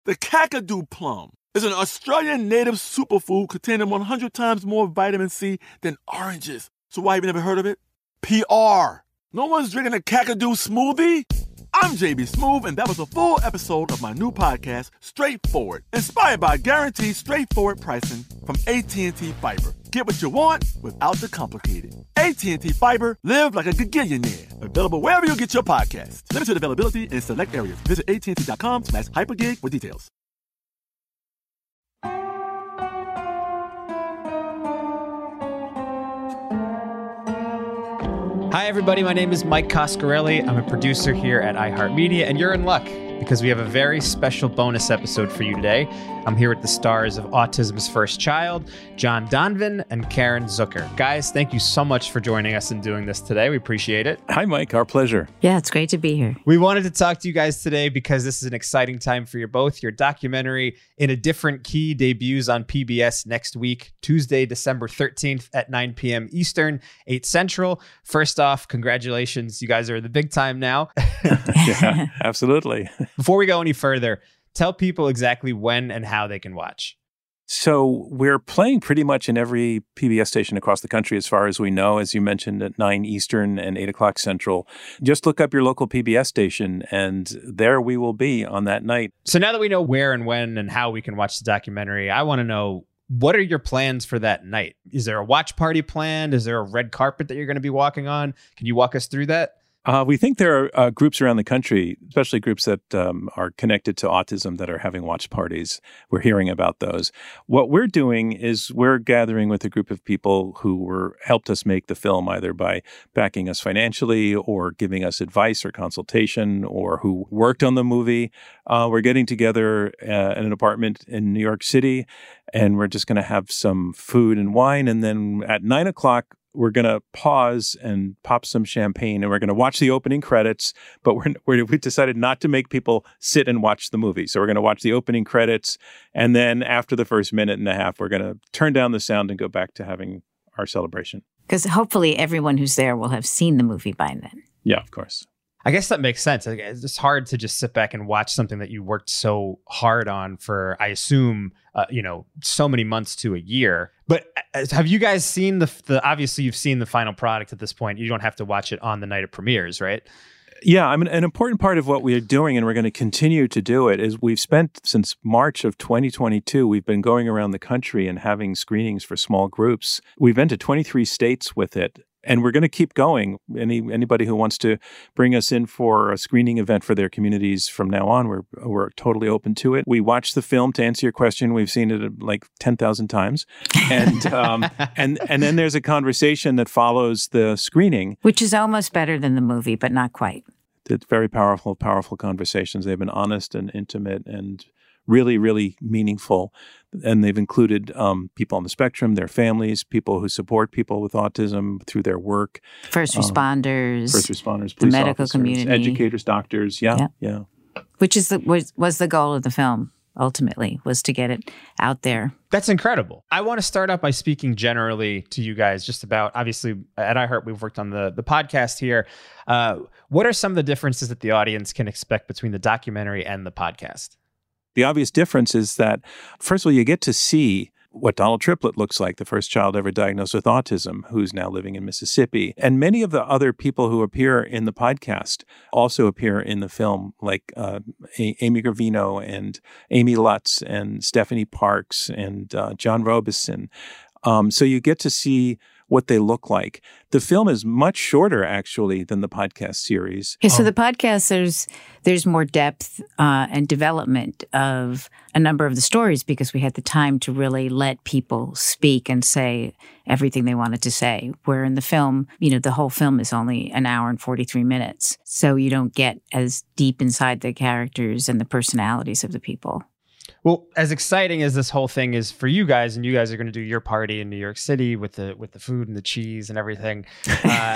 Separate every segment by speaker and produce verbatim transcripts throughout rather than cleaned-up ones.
Speaker 1: The Kakadu plum is an Australian native superfood containing one hundred times more vitamin C than oranges. So why have you never heard of it? P R. No one's drinking a Kakadu smoothie? I'm J B Smoove, and that was a full episode of my new podcast, Straightforward, inspired by guaranteed straightforward pricing from A T and T Fiber. Get what you want without the complicated. A T and T Fiber, live like a gigillionaire. Available wherever you get your podcasts. Limited availability in select areas. Visit att.com slash hypergig for details.
Speaker 2: Hi, everybody. My name is Mike Coscarelli. I'm a producer here at iHeartMedia, and you're in luck because we have a very special bonus episode for you today. I'm here with the stars of Autism's First Child, John Donvan and Karen Zucker. Guys, thank you so much for joining us and doing this today. We appreciate it.
Speaker 3: Hi, Mike. Our pleasure.
Speaker 4: Yeah, it's great to be here.
Speaker 2: We wanted to talk to you guys today because this is an exciting time for you both. Your documentary, In a Different Key, debuts on P B S next week, Tuesday, December thirteenth at nine p.m. Eastern, eight Central. First off, congratulations. You guys are the big time now.
Speaker 3: Yeah, absolutely.
Speaker 2: Before we go any further, tell people exactly when and how they can watch.
Speaker 3: So we're playing pretty much in every P B S station across the country as far as we know, as you mentioned, at nine Eastern and eight o'clock Central. Just look up your local P B S station and there we will be on that night.
Speaker 2: So now that we know where and when and how we can watch the documentary, I want to know, what are your plans for that night? Is there a watch party planned? Is there a red carpet that you're going to be walking on? Can you walk us through that?
Speaker 3: Uh, we think there are uh, groups around the country, especially groups that um, are connected to autism, that are having watch parties. We're hearing about those. What we're doing is we're gathering with a group of people who were helped us make the film, either by backing us financially or giving us advice or consultation, or who worked on the movie. Uh, we're getting together uh, in an apartment in New York City, and we're just going to have some food and wine. And then at nine o'clock, we're going to pause and pop some champagne, and we're going to watch the opening credits, but we're, we're, we decided not to make people sit and watch the movie. So we're going to watch the opening credits, and then after the first minute and a half, we're going to turn down the sound and go back to having our celebration.
Speaker 4: Because hopefully everyone who's there will have seen the movie by then.
Speaker 3: Yeah, of course.
Speaker 2: I guess that makes sense. It's just hard to just sit back and watch something that you worked so hard on for, I assume, uh, you know, so many months to a year. But have you guys seen the, the, obviously you've seen the final product at this point. You don't have to watch it on the night it premieres, right?
Speaker 3: Yeah, I mean, an important part of what we are doing, and we're going to continue to do it, is we've spent, since March of twenty twenty-two, we've been going around the country and having screenings for small groups. We've been to twenty-three states with it. And we're going to keep going. Any anybody who wants to bring us in for a screening event for their communities from now on, we're we're totally open to it. We watched the film. To answer your question, we've seen it like ten thousand times, and um, and and then there's a conversation that follows the screening,
Speaker 4: which is almost better than the movie, but not quite.
Speaker 3: It's very powerful, powerful conversations. They've been honest and intimate and really, really meaningful. And they've included um, people on the spectrum, their families, people who support people with autism through their work.
Speaker 4: First
Speaker 3: um,
Speaker 4: responders.
Speaker 3: First responders, police
Speaker 4: the medical
Speaker 3: officers,
Speaker 4: community.
Speaker 3: Educators, doctors. Yeah, yeah.
Speaker 4: yeah. Which is the, was, was the goal of the film, ultimately, was to get it out there.
Speaker 2: That's incredible. I want to start out by speaking generally to you guys just about, obviously, at iHeart, we've worked on the, the podcast here. Uh, what are some of the differences that the audience can expect between the documentary and the podcast?
Speaker 3: The obvious difference is that, first of all, you get to see what Donald Triplett looks like, the first child ever diagnosed with autism, who's now living in Mississippi. And many of the other people who appear in the podcast also appear in the film, like uh, a- Amy Gravino and Amy Lutz and Stephanie Parks and uh, John Robeson. Um, so you get to see what they look like. The film is much shorter, actually, than the podcast series.
Speaker 4: Yeah, so
Speaker 3: um,
Speaker 4: the podcast, there's there's more depth uh, and development of a number of the stories because we had the time to really let people speak and say everything they wanted to say. Where in the film, you know, the whole film is only an hour and forty-three minutes. So you don't get as deep inside the characters and the personalities of the people.
Speaker 2: Well, as exciting as this whole thing is for you guys, and you guys are going to do your party in New York City with the with the food and the cheese and everything, uh,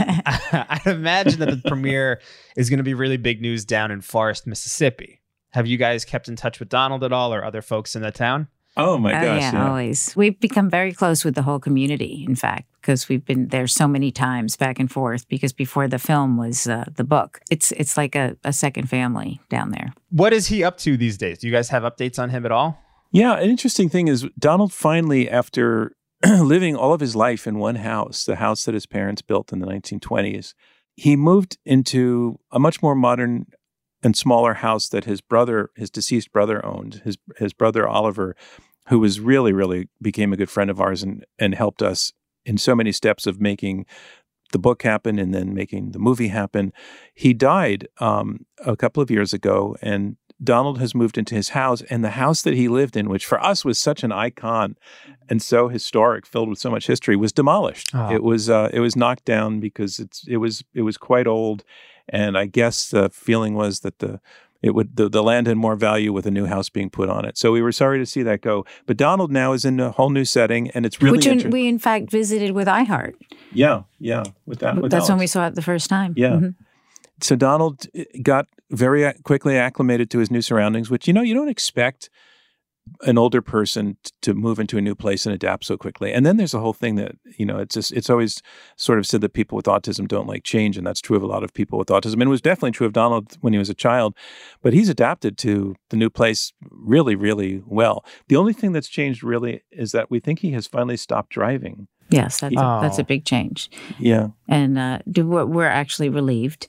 Speaker 2: I, I imagine that the premiere is going to be really big news down in Forest, Mississippi. Have you guys kept in touch with Donald at all or other folks in the town?
Speaker 3: Oh my
Speaker 4: Oh,
Speaker 3: gosh!
Speaker 4: yeah,
Speaker 3: yeah.
Speaker 4: always. We've become very close with the whole community, in fact, because we've been there so many times back and forth. Because before the film was uh, the book, it's it's like a, a second family down there.
Speaker 2: What is he up to these days? Do you guys have updates on him at all?
Speaker 3: Yeah, an interesting thing is Donald finally, after living all of his life in one house, the house that his parents built in the nineteen twenties, he moved into a much more modern and smaller house that his brother, his deceased brother owned. His his brother Oliver, who was really, really became a good friend of ours and, and helped us in so many steps of making the book happen and then making the movie happen. He died um, a couple of years ago, and Donald has moved into his house, and the house that he lived in, which for us was such an icon and so historic, filled with so much history, was demolished.
Speaker 2: Oh.
Speaker 3: It was uh, it was knocked down because it's it was it was quite old, and I guess the feeling was that the it would the, the land had more value with a new house being put on it. So we were sorry to see that go. But Donald now is in a whole new setting, and it's really
Speaker 4: Which
Speaker 3: interesting.
Speaker 4: we, in fact, visited with iHeart.
Speaker 3: Yeah, yeah, with that. With
Speaker 4: That's when
Speaker 3: Alex.
Speaker 4: we saw it the first time.
Speaker 3: Yeah.
Speaker 4: Mhm.
Speaker 3: So Donald got very ac- quickly acclimated to his new surroundings, which, you know, you don't expect an older person t- to move into a new place and adapt so quickly. And then there's a whole thing that, you know, it's just, it's always sort of said that people with autism don't like change. And that's true of a lot of people with autism. And it was definitely true of Donald when he was a child. But he's adapted to the new place really, really well. The only thing that's changed really is that we think he has finally stopped driving.
Speaker 4: Yes, that's,
Speaker 2: Oh.
Speaker 4: a, that's a big change.
Speaker 3: Yeah.
Speaker 4: And uh, do- we're, we're actually relieved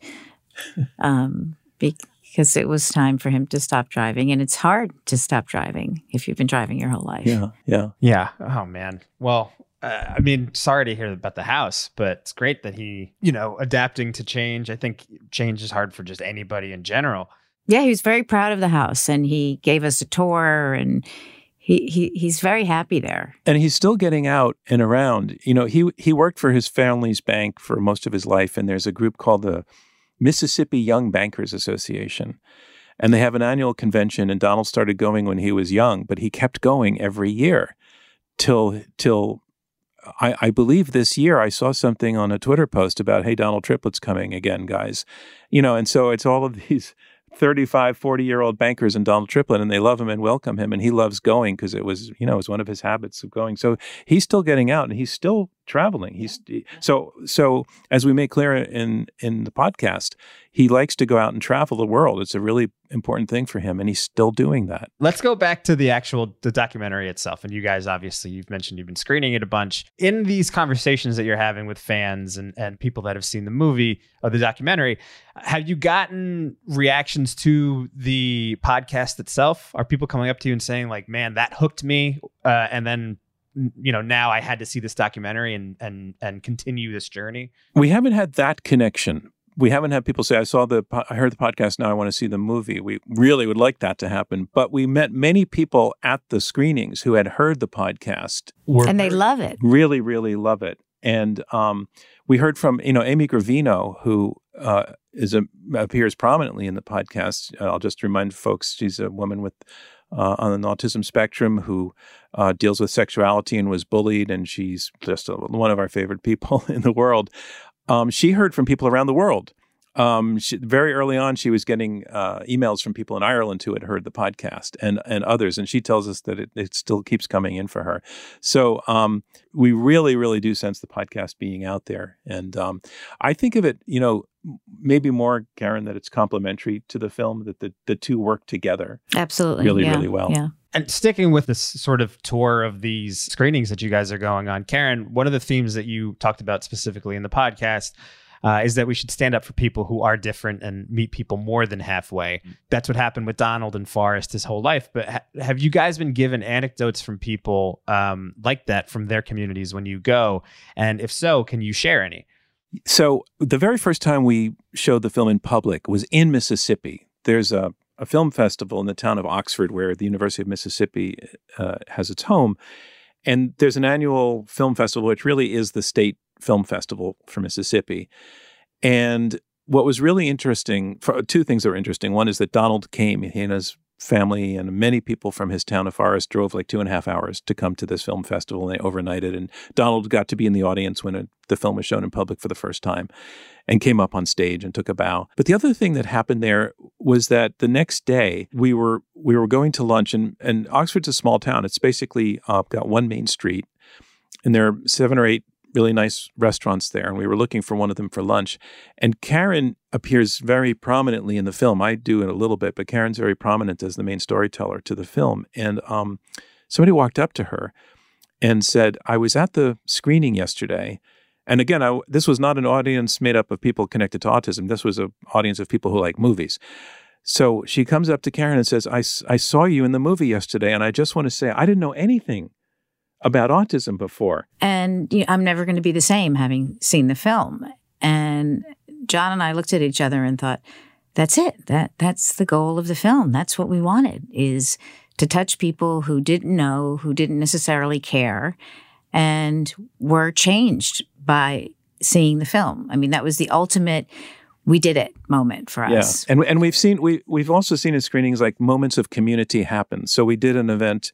Speaker 4: um, because it was time for him to stop driving. And it's hard to stop driving if you've been driving your whole life.
Speaker 3: Yeah. Yeah.
Speaker 2: Yeah. Oh, man. Well, uh, I mean, sorry to hear about the house, but it's great that he, you know, adapting to change. I think change is hard for just anybody in general.
Speaker 4: Yeah, he was very proud of the house, and he gave us a tour, and he, he he's very happy there.
Speaker 3: And he's still getting out and around. You know, he he worked for his family's bank for most of his life, and there's a group called the Mississippi Young Bankers Association. And they have an annual convention, and Donald started going when he was young, but he kept going every year till till I, I believe this year I saw something on a Twitter post about, hey, Donald Triplett's coming again, guys. You know, and so it's all of these thirty-five, forty-year-old bankers and Donald Triplett, and they love him and welcome him, and he loves going because it was, you know, it was one of his habits of going. So he's still getting out, and he's still traveling. He's so so as we make clear in in the podcast, he likes to go out and travel the world. It's a really important thing for him, and he's still doing that.
Speaker 2: Let's go back to the actual the documentary itself. And you guys, obviously, you've mentioned you've been screening it a bunch. In these conversations that you're having with fans and, and people that have seen the movie or the documentary, have you gotten reactions to the podcast itself? Are people coming up to you and saying, like, man, that hooked me, uh, and then, you know, now I had to see this documentary and and and continue this journey?
Speaker 3: We haven't had that connection. We haven't had people say, I saw the, po- I heard the podcast, now I want to see the movie. We really would like that to happen. But we met many people at the screenings who had heard the podcast. Were
Speaker 4: And they love it.
Speaker 3: really, really love it. And um, we heard from, you know, Amy Gravino, who uh, is a, appears prominently in the podcast. I'll just remind folks, she's a woman with uh, on an autism spectrum who uh, deals with sexuality and was bullied. And she's just a, one of our favorite people in the world. Um, she heard from people around the world. Um, she, very early on, she was getting uh, emails from people in Ireland who had heard the podcast and and others, and she tells us that it, it still keeps coming in for her. So um, we really, really do sense the podcast being out there, and um, I think of it, you know, maybe more, Karen, that it's complementary to the film, that the the two work together
Speaker 4: Absolutely.
Speaker 3: really,
Speaker 4: yeah,
Speaker 3: really well.
Speaker 4: Yeah.
Speaker 2: And sticking with this sort of tour of these screenings that you guys are going on, Karen, one of the themes that you talked about specifically in the podcast uh, is that we should stand up for people who are different and meet people more than halfway. That's what happened with Donald and Forrest his whole life. But ha- have you guys been given anecdotes from people um, like that from their communities when you go? And if so, can you share any?
Speaker 3: So the very first time we showed the film in public was in Mississippi. There's a a film festival in the town of Oxford where the University of Mississippi uh, has its home. And there's an annual film festival, which really is the state film festival for Mississippi. And what was really interesting, for, two things that were interesting. One is that Donald came, he and his family and many people from his town of Forest drove like two and a half hours to come to this film festival, and they overnighted. And Donald got to be in the audience when it, the film was shown in public for the first time and came up on stage and took a bow. But the other thing that happened there was that the next day we were we were going to lunch, and, and Oxford's a small town. It's basically uh, got one main street, and there are seven or eight really nice restaurants there, and we were looking for one of them for lunch. And Karen appears very prominently in the film. I do it a little bit, but Karen's very prominent as the main storyteller to the film. And um, somebody walked up to her and said, I was at the screening yesterday. And again, I, this was not an audience made up of people connected to autism. This was an audience of people who like movies. So she comes up to Karen and says, I, I saw you in the movie yesterday, and I just want to say I didn't know anything about autism before.
Speaker 4: And you know, I'm never going to be the same having seen the film. And John and I looked at each other and thought, that's it. That That's the goal of the film. That's what we wanted, is to touch people who didn't know, who didn't necessarily care, and were changed by seeing the film. I mean, that was the ultimate we did it moment for us.
Speaker 3: Yeah. And and we've seen we we've also seen in screenings like moments of community happen. So we did an event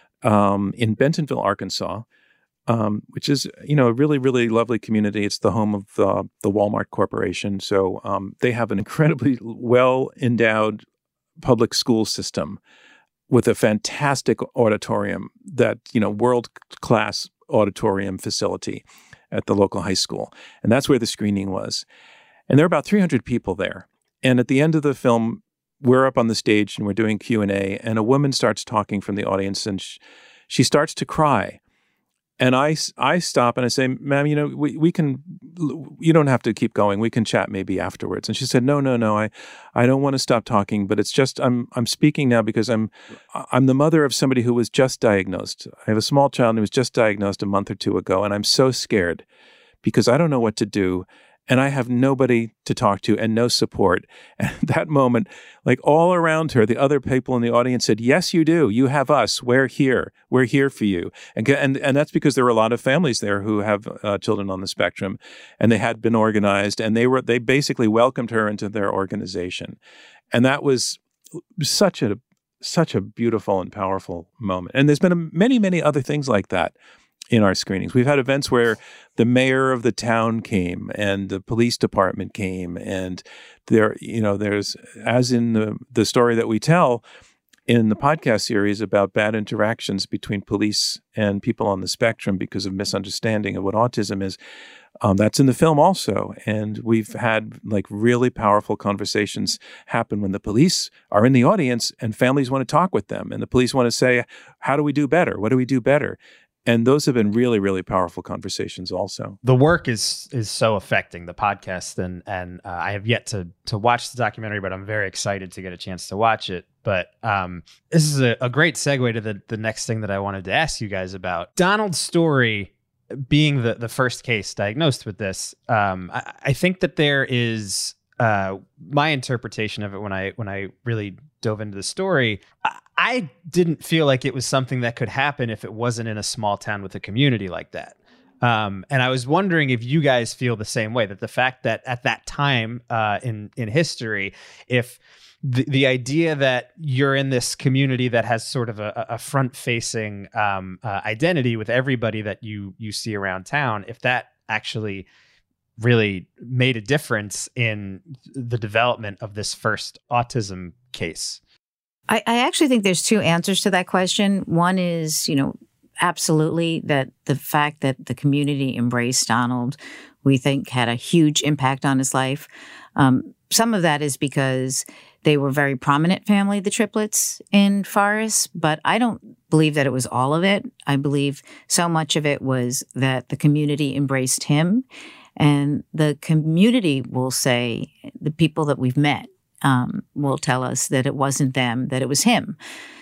Speaker 3: Um, in Bentonville, Arkansas, um, which is, you know, a really, really lovely community. It's the home of the, the Walmart Corporation. So um, they have an incredibly well-endowed public school system with a fantastic auditorium, that, you know, world-class auditorium facility at the local high school. And that's where the screening was. And there are about three hundred people there. And at the end of the film, we're up on the stage and we're doing Q and A, and a woman starts talking from the audience, and she, she starts to cry. And I, I stop and I say, ma'am, you know, we, we can, you don't have to keep going. We can chat maybe afterwards. And she said, no, no, no, I, I don't want to stop talking, but it's just, I'm, I'm speaking now because I'm, I'm the mother of somebody who was just diagnosed. I have a small child who was just diagnosed a month or two ago, and I'm so scared because I don't know what to do. And I have nobody to talk to and no support. And at that moment, like all around her, the other people in the audience said, yes, you do. You have us. We're here. We're here for you. And and, and that's because there were a lot of families there who have uh, children on the spectrum, and they had been organized, and they were they basically welcomed her into their organization. And that was such a such a beautiful and powerful moment. And there's been a, many, many other things like that in our screenings. We've had events where the mayor of the town came and the police department came, and there, you know, there's, as in the, the story that we tell in the podcast series about bad interactions between police and people on the spectrum because of misunderstanding of what autism is, um, that's in the film also. And we've had like really powerful conversations happen when the police are in the audience and families want to talk with them, and the police want to say, how do we do better? What do we do better? And those have been really, really powerful conversations also.
Speaker 2: The work is is so affecting the podcast, and and uh, I have yet to to watch the documentary, but I'm very excited to get a chance to watch it. But um, this is a, a great segue to the, the next thing that I wanted to ask you guys about. Donald's story being the, the first case diagnosed with this, um, I, I think that there is uh, my interpretation of it when I when I really dove into the story. I, I didn't feel like it was something that could happen if it wasn't in a small town with a community like that. Um, and I was wondering if you guys feel the same way, that the fact that at that time uh, in, in history, if the, the idea that you're in this community that has sort of a, a front-facing um, uh, identity with everybody that you you see around town, if that actually really made a difference in the development of this first autism case.
Speaker 4: I, I actually think there's two answers to that question. One is, you know, absolutely that the fact that the community embraced Donald, we think had a huge impact on his life. Um, some of that is because they were a very prominent family, the triplets in Forest, but I don't believe that it was all of it. I believe so much of it was that the community embraced him, and the community will say, the people that we've met, Um, will tell us that it wasn't them, that it was him.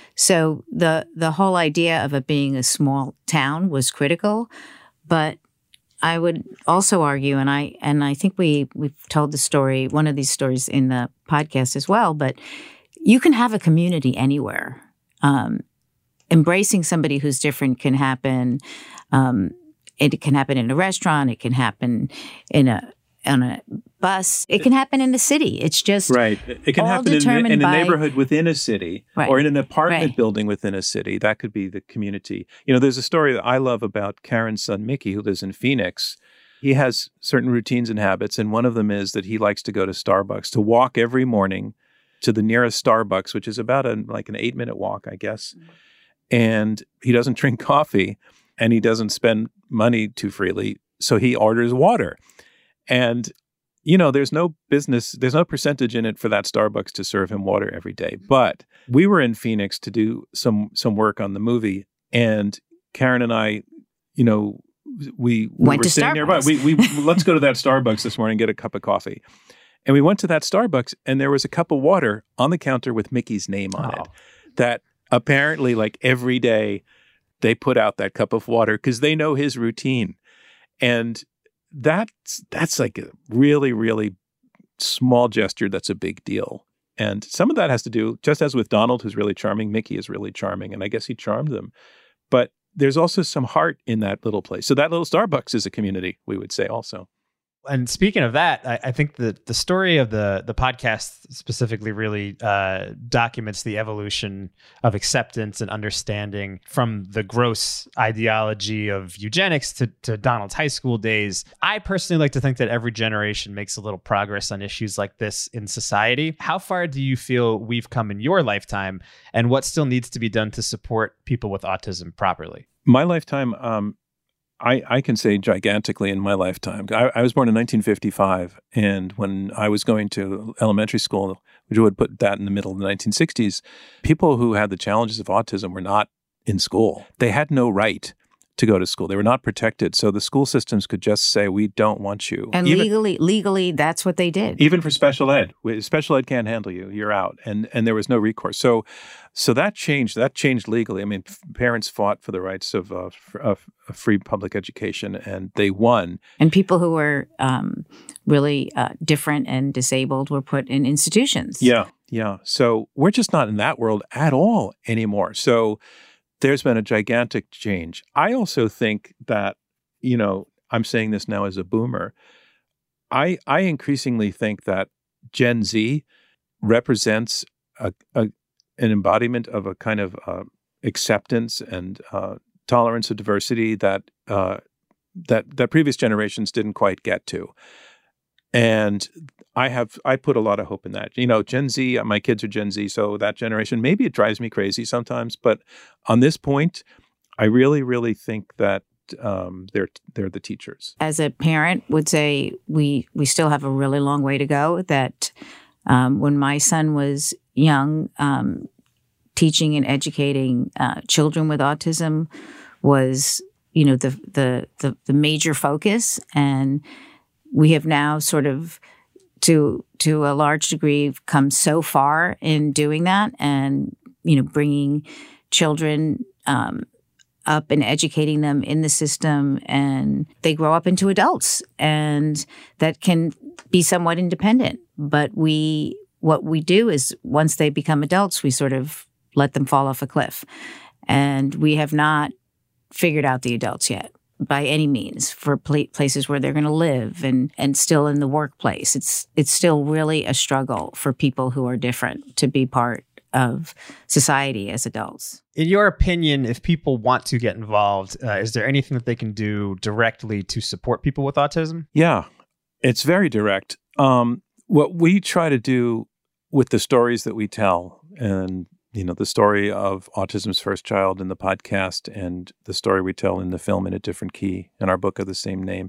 Speaker 4: So the the whole idea of it being a small town was critical, but I would also argue, and I and I think we we've told the story, one of these stories in the podcast as well, but you can have a community anywhere. Um, embracing somebody who's different can happen. Um, it can happen in a restaurant. It can happen in a on a bus. It can happen in the city. It's just
Speaker 3: right. It can
Speaker 4: all
Speaker 3: happen in,
Speaker 4: determined
Speaker 3: in a
Speaker 4: by-
Speaker 3: neighborhood within a city,
Speaker 4: Right.
Speaker 3: or in an apartment
Speaker 4: Right.
Speaker 3: building within a city. That could be the community. You know, there's a story that I love about Karen's son, Mickey, who lives in Phoenix. He has certain routines and habits, and one of them is that he likes to go to Starbucks, to walk every morning to the nearest Starbucks, which is about a, like an eight-minute walk, I guess. And he doesn't drink coffee, and he doesn't spend money too freely, so he orders water. And, you know, there's no business, there's no percentage in it for that Starbucks to serve him water every day. But we were in Phoenix to do some some work on the movie, and Karen and I, you know, we, we
Speaker 4: Went
Speaker 3: were
Speaker 4: to
Speaker 3: sitting nearby.
Speaker 4: Starbucks.
Speaker 3: We, we let's go to that Starbucks this morning and get a cup of coffee. And we went to that Starbucks, and there was a cup of water on the counter with Mickey's name on
Speaker 2: Oh.
Speaker 3: it. That apparently, like every day, they put out that cup of water because they know his routine. And that's that's like a really, really small gesture that's a big deal. And some of that has to do, just as with Donald, who's really charming, Mickey is really charming, and I guess he charmed them. But there's also some heart in that little place. So that little Starbucks is a community, we would say also.
Speaker 2: And speaking of that, I, I think the the story of the the podcast specifically really uh, documents the evolution of acceptance and understanding from the gross ideology of eugenics to, to Donald's high school days. I personally like to think that every generation makes a little progress on issues like this in society. How far do you feel we've come in your lifetime, and what still needs to be done to support people with autism properly?
Speaker 3: My lifetime, um, I, I can say gigantically in my lifetime. I, I was born in nineteen fifty-five, and when I was going to elementary school, which would put that in the middle of the nineteen sixties, people who had the challenges of autism were not in school. They had no right to go to school. They were not protected. So the school systems could just say, we don't want you.
Speaker 4: And
Speaker 3: even,
Speaker 4: legally, legally, that's what they did.
Speaker 3: even for special ed. Special ed can't handle you. You're out. And and there was no recourse. So so that changed. That changed legally. I mean, f- parents fought for the rights of, uh, f- of of free public education, and they won.
Speaker 4: And people who were um, really uh, different and disabled were put in institutions.
Speaker 3: Yeah, yeah. So we're just not in that world at all anymore. So there's been a gigantic change. I also think that, you know, I'm saying this now as a boomer, I I increasingly think that Gen Z represents a, a an embodiment of a kind of uh, acceptance and uh, tolerance of diversity that uh, that that previous generations didn't quite get to. And I have I put a lot of hope in that. You know, Gen Z, my kids are Gen Z, so that generation, maybe it drives me crazy sometimes, but on this point, I really, really think that um, they're they're the teachers.
Speaker 4: As a parent, would say we we still have a really long way to go. That um, when my son was young, um, teaching and educating uh, children with autism was, you know, the the the, the major focus, and we have now sort of, to to a large degree, come so far in doing that, and you know, bringing children um, up and educating them in the system, and they grow up into adults, and that can be somewhat independent. But we, what we do is, once they become adults, we sort of let them fall off a cliff, and we have not figured out the adults yet, by any means, for pl- places where they're going to live and and still in the workplace. It's it's still really a struggle for people who are different to be part of society as adults.
Speaker 2: In your opinion, if people want to get involved, uh, is there anything that they can do directly to support people with autism?
Speaker 3: Yeah, it's very direct. Um, what we try to do with the stories that we tell, and you know, the story of Autism's First Child in the podcast and the story we tell in the film In a Different Key in our book of the same name,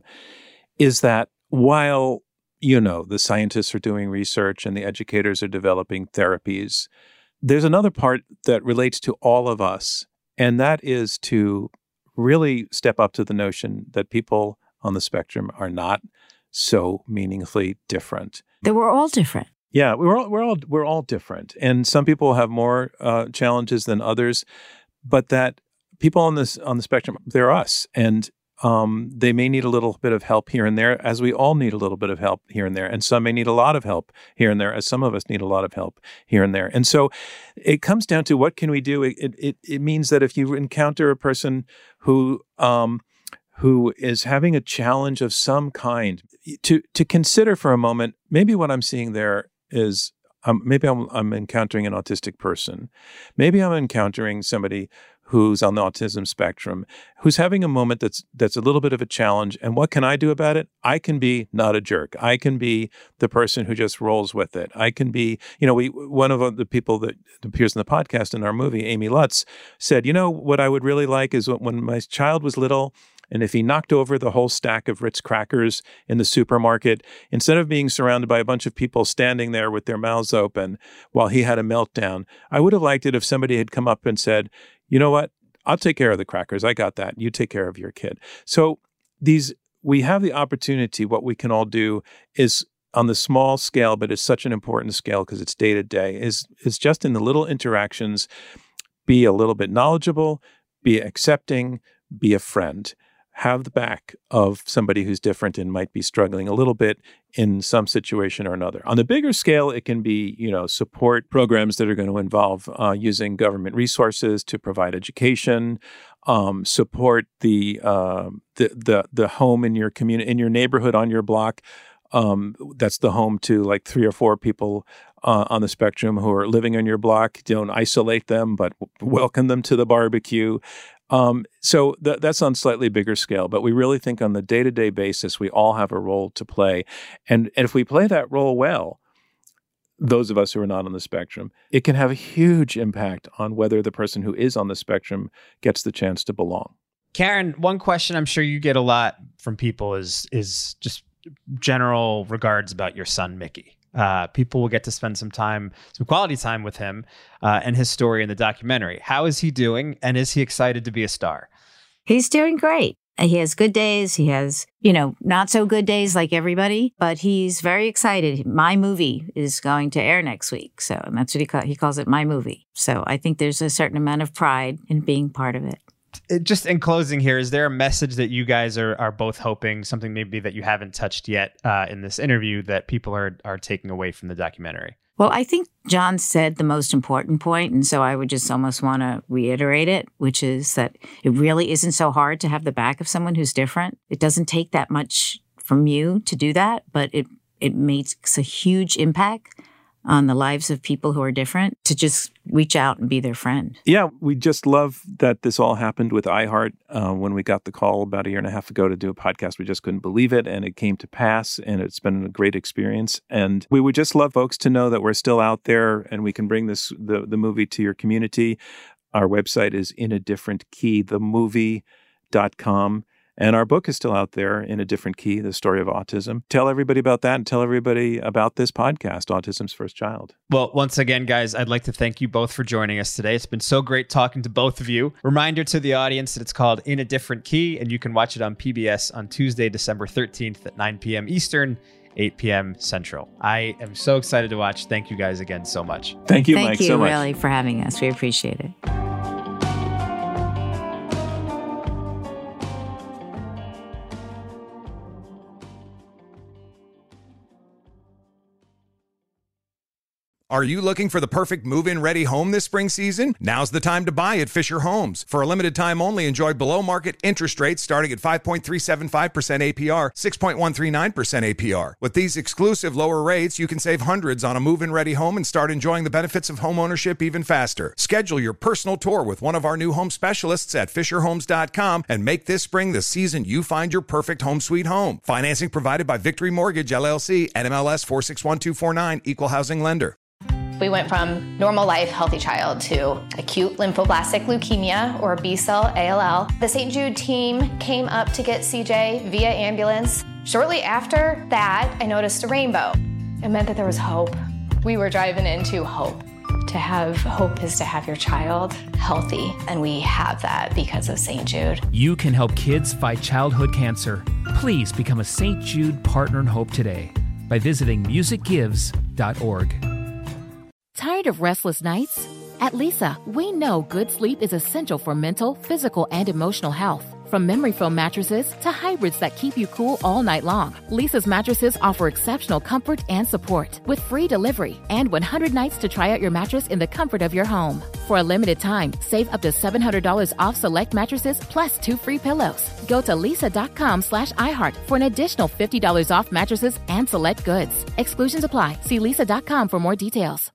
Speaker 3: is that while, you know, the scientists are doing research and the educators are developing therapies, there's another part that relates to all of us, and that is to really step up to the notion that people on the spectrum are not so meaningfully different.
Speaker 4: That we're all different.
Speaker 3: Yeah, we're all we're all we're all different, and some people have more uh, challenges than others. But that people on this on the spectrum, they're us, and um, they may need a little bit of help here and there, as we all need a little bit of help here and there, and some may need a lot of help here and there, as some of us need a lot of help here and there. And so, it comes down to what can we do. It it it means that if you encounter a person who um, who is having a challenge of some kind, to to consider for a moment, maybe what I'm seeing there is um, maybe I'm, I'm encountering an autistic person. Maybe I'm encountering somebody who's on the autism spectrum, who's having a moment that's that's a little bit of a challenge. And what can I do about it? I can be not a jerk. I can be the person who just rolls with it. I can be, you know, we one of the people that appears in the podcast in our movie, Amy Lutz, said, you know, what I would really like is when my child was little, and if he knocked over the whole stack of Ritz crackers in the supermarket, instead of being surrounded by a bunch of people standing there with their mouths open while he had a meltdown, I would have liked it if somebody had come up and said, you know what, I'll take care of the crackers. I got that. You take care of your kid. So these, we have the opportunity, what we can all do is on the small scale, but it's such an important scale because it's day to day, is is just in the little interactions, be a little bit knowledgeable, be accepting, be a friend. Have the back of somebody who's different and might be struggling a little bit in some situation or another. On the bigger scale, it can be, you know, support programs that are going to involve uh, using government resources to provide education, um, support the, uh, the the the home in your community, in your neighborhood, on your block. Um, that's the home to like three or four people uh, on the spectrum who are living on your block. Don't isolate them, but welcome them to the barbecue. Um, so th- that's on slightly bigger scale, but we really think on the day-to-day basis, we all have a role to play. And, and if we play that role well, those of us who are not on the spectrum, it can have a huge impact on whether the person who is on the spectrum gets the chance to belong.
Speaker 2: Karen, one question I'm sure you get a lot from people is, is just general regards about your son, Mickey. Uh, people will get to spend some time, some quality time with him uh, and his story in the documentary. How is he doing? And is he excited to be a star?
Speaker 4: He's doing great. He has good days. He has, you know, not so good days like everybody, but he's very excited. My movie is going to air next week. So, and that's what he, call, he calls it, my movie. So I think there's a certain amount of pride in being part of it.
Speaker 2: Just in closing here, is there a message that you guys are are both hoping, something maybe that you haven't touched yet uh, in this interview, that people are are taking away from the documentary?
Speaker 4: Well, I think John said the most important point, and so I would just almost want to reiterate it, which is that it really isn't so hard to have the back of someone who's different. It doesn't take that much from you to do that, but it it makes a huge impact on the lives of people who are different, to just reach out and be their friend.
Speaker 3: Yeah, we just love that this all happened with iHeart. Uh, when we got the call about a year and a half ago to do a podcast, we just couldn't believe it, and it came to pass, and it's been a great experience. And we would just love folks to know that we're still out there, and we can bring this the, the movie to your community. Our website is In a Different Key, the movie dot com. And our book is still out there, In a Different Key, The Story of Autism. Tell everybody about that, and tell everybody about this podcast, Autism's First Child.
Speaker 2: Well, once again, guys, I'd like to thank you both for joining us today. It's been so great talking to both of you. Reminder to the audience that it's called In a Different Key, and you can watch it on P B S on Tuesday, December thirteenth at nine p.m. Eastern, eight p.m. Central. I am so excited to watch. Thank you guys again so much.
Speaker 3: Thank you,
Speaker 4: Thank
Speaker 3: Mike,
Speaker 4: you,
Speaker 3: so much.
Speaker 4: Thank you, really, for having us. We appreciate it.
Speaker 5: Are you looking for the perfect move-in ready home this spring season? Now's the time to buy at Fisher Homes. For a limited time only, enjoy below-market interest rates starting at five point three seven five percent A P R, six point one three nine percent A P R. With these exclusive lower rates, you can save hundreds on a move-in ready home and start enjoying the benefits of homeownership even faster. Schedule your personal tour with one of our new home specialists at fisher homes dot com and make this spring the season you find your perfect home sweet home. Financing provided by Victory Mortgage, L L C, N M L S four six one two four nine, Equal Housing Lender.
Speaker 6: We went from normal life, healthy child to acute lymphoblastic leukemia, or B-cell A L L. The Saint Jude team came up to get C J via ambulance. Shortly after that, I noticed a rainbow. It meant that there was hope. We were driving into hope. To have hope is to have your child healthy, and we have that because of Saint Jude.
Speaker 7: You can help kids fight childhood cancer. Please become a Saint Jude Partner in Hope today by visiting music gives dot org.
Speaker 8: Tired of restless nights? At Leesa, we know good sleep is essential for mental, physical, and emotional health. From memory foam mattresses to hybrids that keep you cool all night long, Leesa's mattresses offer exceptional comfort and support with free delivery and one hundred nights to try out your mattress in the comfort of your home. For a limited time, save up to seven hundred dollars off select mattresses plus two free pillows. Go to leesa.com slash iHeart for an additional fifty dollars off mattresses and select goods. Exclusions apply. See leesa dot com for more details.